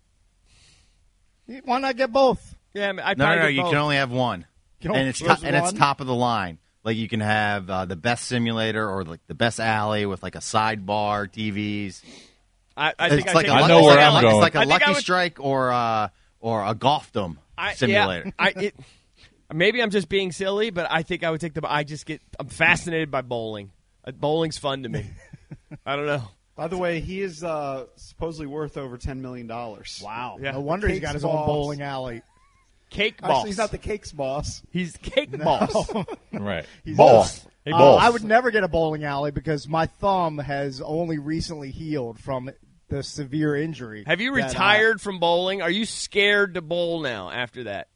Why not get both? Yeah, I mean, I'd No, no, probably no. get You both. can only have one, You don't and it's choose to- and it's one? top of the line. Like you can have uh, the best simulator or like the best alley with like a sidebar, T Vs. I, I think It's I'd like take a, I a know it's where like a- I'm It's going. like a I think Lucky I would- Strike or uh, or a golfdom I, simulator. Yeah, I, it, Maybe I'm just being silly, but I think I would take the. I just get. I'm fascinated by bowling. Uh, Bowling's fun to me. I don't know. By the way, he is uh, supposedly worth over ten million dollars. Wow. Yeah. No wonder he's got his Cakes own boss. bowling alley. Cake Actually, boss. he's not the cakes boss. He's cake No. boss. Right. He's Boss. not. Hey, Uh, boss. I would never get a bowling alley because my thumb has only recently healed from the severe injury. Have you that, uh, retired from bowling? Are you scared to bowl now after that?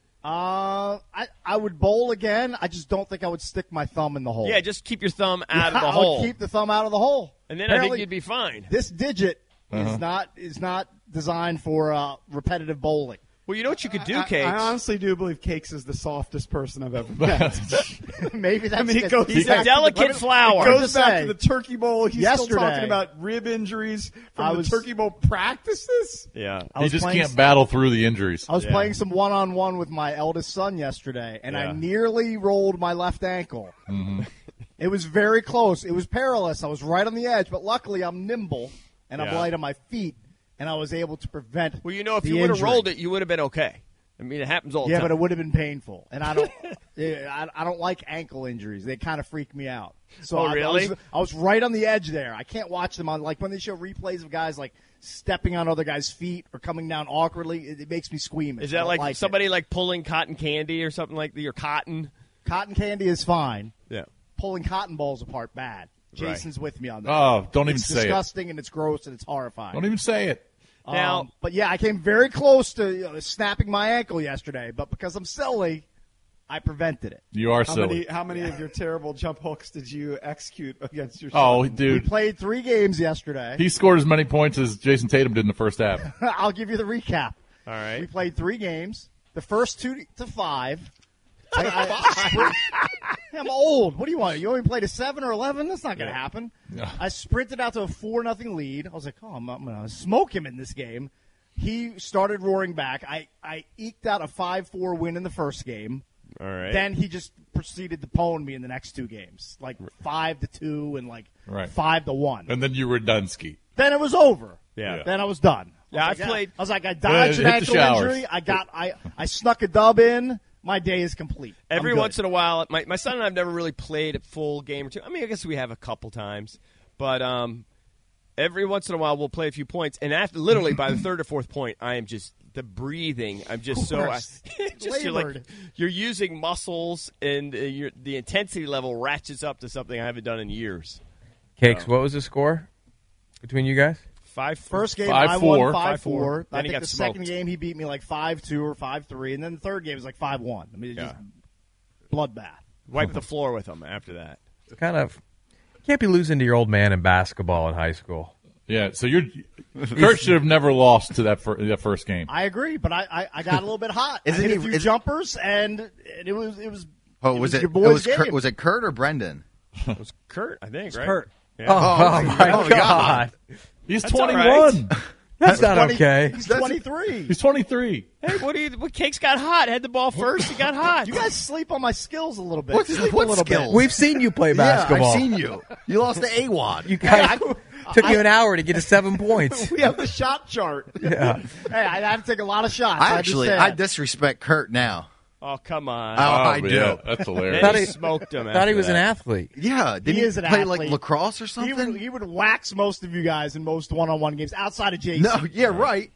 Uh, I I would bowl again. I just don't think I would stick my thumb in the hole. Yeah, just keep your thumb out Yeah, of the I hole. would keep the thumb out of the hole. And then I think Apparently, you'd be fine. This digit Uh-huh. is not is not designed for uh, repetitive bowling. Well, you know what you could do, I, Cakes? I honestly do believe Cakes is the softest person I've ever met. Maybe that's I mean, it it. goes He's back a to delicate the, flower. It I'm goes just back saying. to the Turkey Bowl. He's Yesterday, still talking about rib injuries from I the was- Turkey Bowl practices. yeah. I He was just playing can't s- battle through the injuries. I was Yeah. playing some one-on-one with my eldest son yesterday, and Yeah. I nearly rolled my left ankle. Mm-hmm. It was very close. It was perilous. I was right on the edge, but luckily I'm nimble and I'm Yeah. light on my feet, and I was able to prevent. Well, you know, if the you would have injury. rolled it, you would have been okay. I mean, it happens all the Yeah, time. but it would have been painful, and I don't. yeah, I, I don't like ankle injuries. They kind of freak me out. So Oh, I, really? I was, I was right on the edge there. I can't watch them on like when they show replays of guys like stepping on other guys' feet or coming down awkwardly. It, it makes me squeamish. Is I that don't like, like it. somebody like pulling cotton candy or something like that? Your cotton? Cotton candy is fine. Yeah. Pulling cotton balls apart, bad. Right. Jason's with me on that. Oh, don't even it's say it. disgusting and it's gross and it's horrifying. Don't even say it. Now- Um, but yeah, I came very close to you know, snapping my ankle yesterday, but because I'm silly, I prevented it. You are How silly. many, how many of your terrible jump hooks did you execute against your Oh, son? We dude. played three games yesterday. He scored as many points as Jason Tatum did in the first half. I'll give you the recap. All right. We played three games. The first two to five. I, I, I, I'm old. What do you want? You want me to play to seven or eleven? That's not going to Yeah. happen. Yeah. I sprinted out to a four nothing lead. I was like, oh, I'm, I'm going to smoke him in this game. He started roaring back. I, I eked out a five four win in the first game. All right. Then he just proceeded to pwn me in the next two games, like five to two and like Right. five to one. And then you were Dunsky. Then it was over. Yeah. Then I was done. Yeah, I I've was like, played- I was like, I dodged Yeah, an hit the ankle showers. injury. I got, I, I snuck a dub in. My day is complete. Every I'm good. once in a while, my, my son and I have never really played a full game or two. I mean, I guess we have a couple times. But um, every once in a while, we'll play a few points. And after, literally, by the third or fourth point, I am just, the breathing, I'm just so, I, course. just you're, like, Labored. you're using muscles, and uh, you're, the intensity level ratchets up to something I haven't done in years. Cakes, what was the score between you guys? Five First game, Five, I four. won five Five, four. four. Then I he think got the smoked. second game he beat me like five two or five three, and then the third game was like five one. I mean, it Yeah. just bloodbath. Wipe the floor with them after that. It's kind of can't be losing to your old man in basketball in high school. Yeah, so you're Kurt should have never lost to that, fir- that first game. I agree, but I, I, I got a little bit hot. I Isn't hit a he- few is- jumpers, and, and it was it was. Oh, was it? your It boy's was game. Kurt, was it Kurt or Brendan? It was Kurt, I think, right? Kurt. Yeah. Oh, Oh, my oh, God. God. He's That's all twenty-one. That's not twenty okay. He's twenty three. He's twenty-three. Hey, what do you? What Cakes got hot? Had the ball first. He got hot. You guys sleep on my skills a little bit. What- sleep what a little skills? bit. We've seen you play basketball. Yeah, I've seen you. You lost to A W O D. You guys took you an hour to get to seven points. We have the shot chart. Yeah. Hey, I had to take a lot of shots. I I actually, understand. I disrespect Kurt now. Oh, come on. Oh, I yeah, do. That's Then hilarious. Thought he he- smoked him. Thought he after was an that. athlete. Yeah, did He he, is an play athlete. like lacrosse or he something? would, he would wax most of you guys in most one-on-one games outside of Jason. no, yeah, right.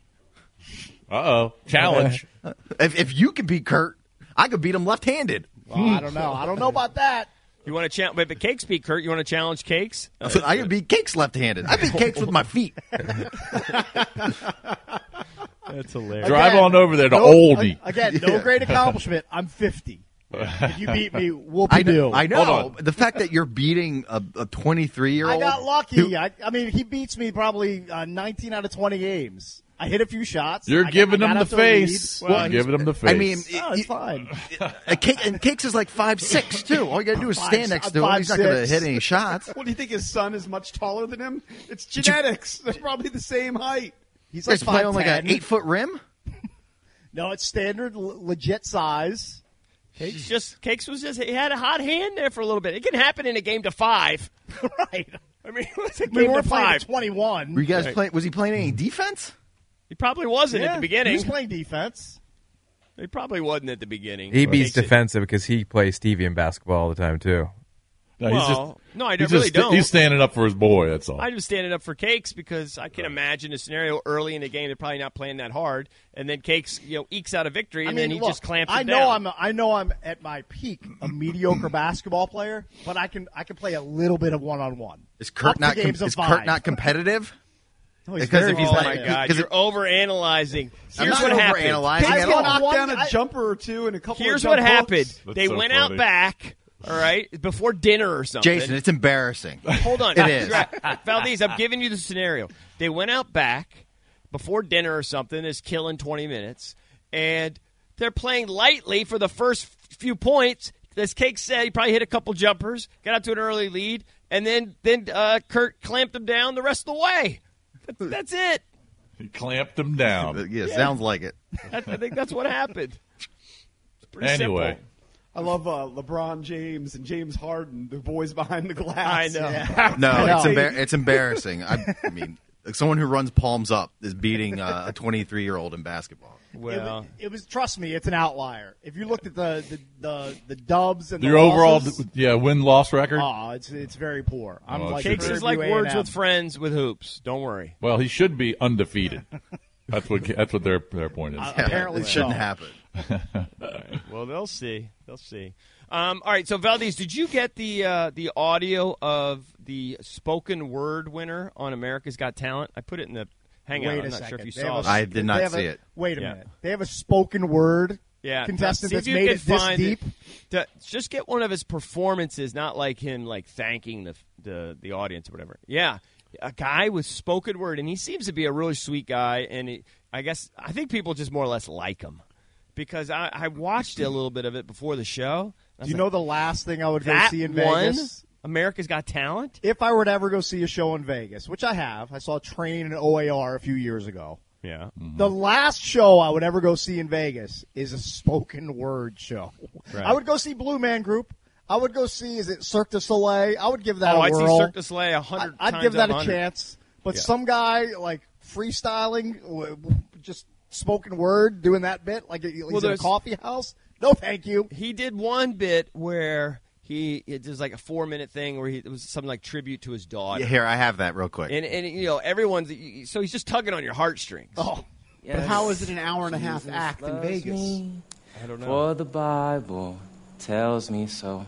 Uh-oh. Challenge. If if you could beat Kurt, I could beat him left-handed. Well, I don't know. I don't know about that. You want to challenge? But if Cakes beat Kurt, you want to challenge Cakes? Uh, I could beat Cakes left-handed. I beat Cakes with my feet. That's hilarious. Drive Again, on over there to no- Oldie. Again, no great accomplishment. I'm fifty. If you beat me, whoop I you do. know. I know. Hold The fact that you're beating a a twenty-three-year-old. I got lucky. I, I mean, he beats me probably uh, nineteen out of twenty games. I hit a few shots. You're I got- giving I got him the up to a face. lead. You're Well, giving him the face. I mean, Oh, it's fine. a cake, and Cakes is like five six too. All you got to do is Five- stand next to him. I'm He's not going to five hit six. any shots. What do you think? His son is much taller than him? It's genetics. They're probably the same height. He's You like guys play on like an 5'ten". eight-foot rim. No, it's standard, l- legit size. Cakes just Cakes was just he had a hot hand there for a little bit. It can happen in a game to five. Right. I mean, it was a We game were to playing five. at twenty-one. Were you guys Right. playing? Was he playing any defense? He probably wasn't Yeah, at the beginning. He was playing defense. He probably wasn't at the beginning. He beats Takes it- defensive because he plays Stevie in basketball all the time too. No, he's Well, just, no, I he's really just, don't. He's standing up for his boy. That's all. I'm just standing up for Cakes because I can imagine a scenario early in the game. They're probably not playing that hard, and then Cakes, you know, ekes out a victory, and I mean, then he look, just clamps I it know down. I'm I know I'm at my peak, a mediocre basketball player, but I can I can play a little bit of one on one. Is Kurt not com- games of is five. Kurt not competitive? No, he's Because very if he's Oh not, my God! because You're it- overanalyzing. I'm Here's not what happened. overanalyzing He's at gonna all. knock down a I- jumper or two and a couple Here's of what jump happened. hooks. They so went funny. out back. All right, before dinner or something. Jason, it's embarrassing. Hold on. It is. Valdez, I'm giving you the scenario. They went out back before dinner or something, is killing twenty minutes, and they're playing lightly for the first few points. As Cake said, he probably hit a couple jumpers, got out to an early lead, and then then uh, Kurt clamped them down the rest of the way. That's it. He clamped him down. Yeah, sounds like it. I, I think that's what happened. It's pretty Anyway. simple. I love uh, LeBron James and James Harden, the boys behind the glass. I know. Yeah. No, I know. it's embar- it's embarrassing. I, I mean, like someone who runs palms up is beating uh, a twenty-three-year-old in basketball. It Well, was, it was. Trust me, it's an outlier. If you looked at the the, the, the dubs and Your the overall, losses, yeah, win-loss record? oh, it's it's very poor. I'm Oh, like it should Cakes be. is like Purdue words A and M. with friends with hoops. Don't worry. Well, he should be undefeated. That's what that's what their their point is. Uh, apparently it shouldn't so. happen. Well, they'll see. They'll see. Um, all right. So, Valdez, did you get the uh, the audio of the spoken word winner on America's Got Talent? I put it in the hangout. Wait I'm a not second. sure if you They saw have it. a- I did not they have see a- it. Wait a Yeah. minute. They have a spoken word Yeah, contestant see if that's you made can it this find deep. To- just get one of his performances, not like him like thanking the the the audience or whatever. Yeah, a guy with spoken word, and he seems to be a really sweet guy. And he, I guess I think people just more or less like him because I, I watched a little bit of it before the show. I Do was you like, know the last thing I would go that see in one? Vegas? America's Got Talent? If I were to ever go see a show in Vegas, which I have, I saw Train and O A R a few years ago. Yeah. The last show I would ever go see in Vegas is a spoken word show. Right. I would go see Blue Man Group. I would go see, is it Cirque du Soleil? I would give that Oh, a I'd see whirl. Cirque du Soleil a hundred I'd times give that out of a hundred. chance. But Yeah. some guy, like, freestyling, w- w- just spoken word, doing that bit, like he's in a there's- coffee house, no thank you. He did one bit where he it was like a four minute thing where he, it was something like tribute to his daughter. Yeah, here, I have that real quick. And and you know everyone's so he's just tugging on your heartstrings. Oh, But how is it an hour and a half act in Vegas? I don't know. For the Bible tells me so.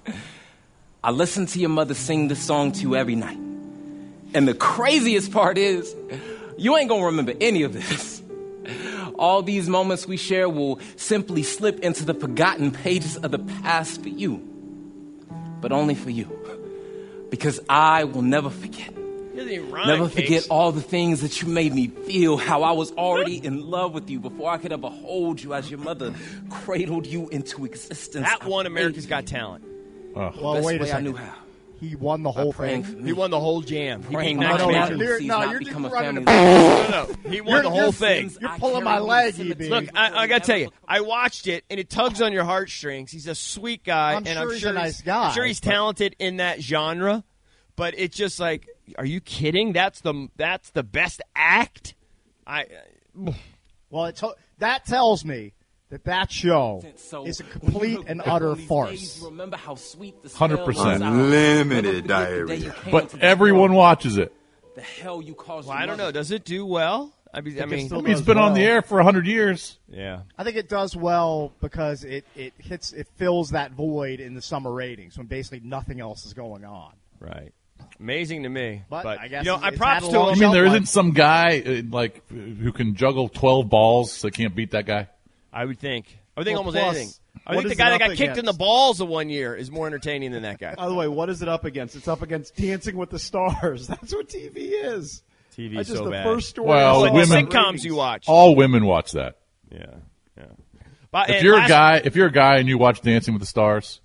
I listen to your mother sing this song to you every night. And the craziest part is, you ain't gonna remember any of this. All these moments we share will simply slip into the forgotten pages of the past for you. But only for you. Because I will never forget. He doesn't even rhyme, Never Cakes. forget all the things that you made me feel, how I was already in love with you before I could ever hold you as your mother cradled you into existence. That I one prayed America's for Got you. Talent. Well, Best wait a way I second. knew how. He won the whole praying thing. for He won the whole jam. He Praying beat my Max no, Major. family you're- sees no, not you're become a just running family. No, no, no. He won You're- the whole you're- thing. You're pulling my leg, E B. Look, I, I got to tell you, I watched it, and it tugs on your heartstrings. He's a sweet guy, I'm and sure I'm he's sure a nice guy, I'm sure he's but- talented in that genre. But it's just like, are you kidding? That's the that's the best act. I. Well, it to- that tells me that that show So is a when you complete look and back utter on these farce. days, you remember how sweet the one hundred smell percent. was out. Unlimited Never forget the day you diarrhea. came But into this everyone world. watches it. The hell you caused Well, your I don't know. mother. Does it do well? I mean, I think it mean, still I mean, it's does been on well. the air for one hundred years. yeah. I think it does well because it, it hits it fills that void in the summer ratings when basically nothing else is going on. Right. Amazing to me. But I guess you know, it's- I it's props had a to long him. You mean there Shelf isn't life. some guy uh, like who can juggle twelve balls that can't beat that guy? I would think. I would think Well, almost plus, anything. I what think the is guy it that up got kicked in the against? balls the one year is more entertaining than that guy. By the way, what is it up against? It's up against Dancing with the Stars. That's what T V is. T V That's is just so the bad. first story. Well, Like women- the sitcoms you watch. All women watch that. Yeah, yeah. But If and you're last, a guy, if you're a guy and you watch Dancing with the Stars,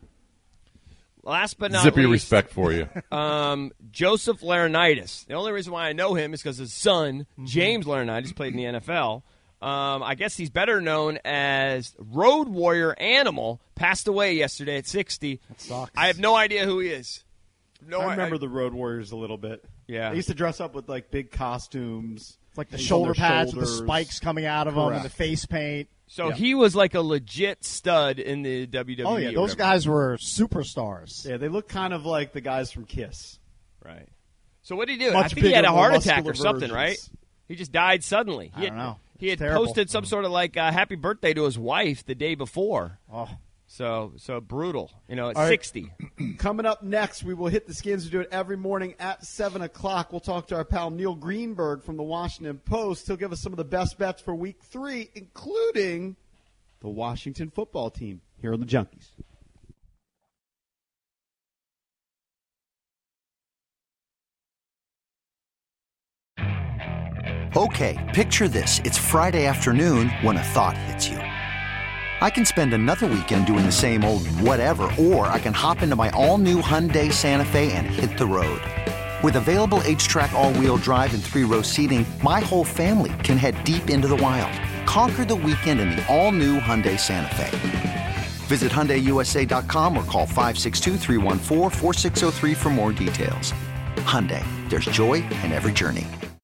last but not zippy least, respect for you. Um, Joseph Laurinaitis. The only reason why I know him is because his son, Mm-hmm. James Laurinaitis, played in the N F L. Um, I guess he's better known as Road Warrior Animal. Passed away yesterday at sixty. That sucks. I have no idea who he is. No, I I- remember I- the Road Warriors a little bit. Yeah. They used to dress up with like big costumes. It's like the things shoulder on their pads with the shoulders. spikes coming out of them and Correct. the face paint. So Yeah. he was like a legit stud in the W W E. Oh, yeah. or Those whatever. guys were superstars. Yeah, they look kind of like the guys from Kiss. Right. So what did he do? Much I think he had bigger, a heart more attack or muscular something, versions. right? He just died suddenly. I He had, don't know. He It's had terrible. posted some sort of like uh, happy birthday to his wife the day before. Oh. So so brutal. You know, at All right. sixty. Coming up next, we will hit the skins. We do it every morning at seven o'clock. We'll talk to our pal Neil Greenberg from the Washington Post. He'll give us some of the best bets for week three, including the Washington football team here on the Junkies. Okay, picture this. It's Friday afternoon when a thought hits you. I can spend another weekend doing the same old whatever, or I can hop into my all-new Hyundai Santa Fe and hit the road. With available H-Track all-wheel drive and three-row seating, my whole family can head deep into the wild. Conquer the weekend in the all-new Hyundai Santa Fe. Visit Hyundai U S A dot com or call five six two, three one four, four six zero three for more details. Hyundai, there's joy in every journey.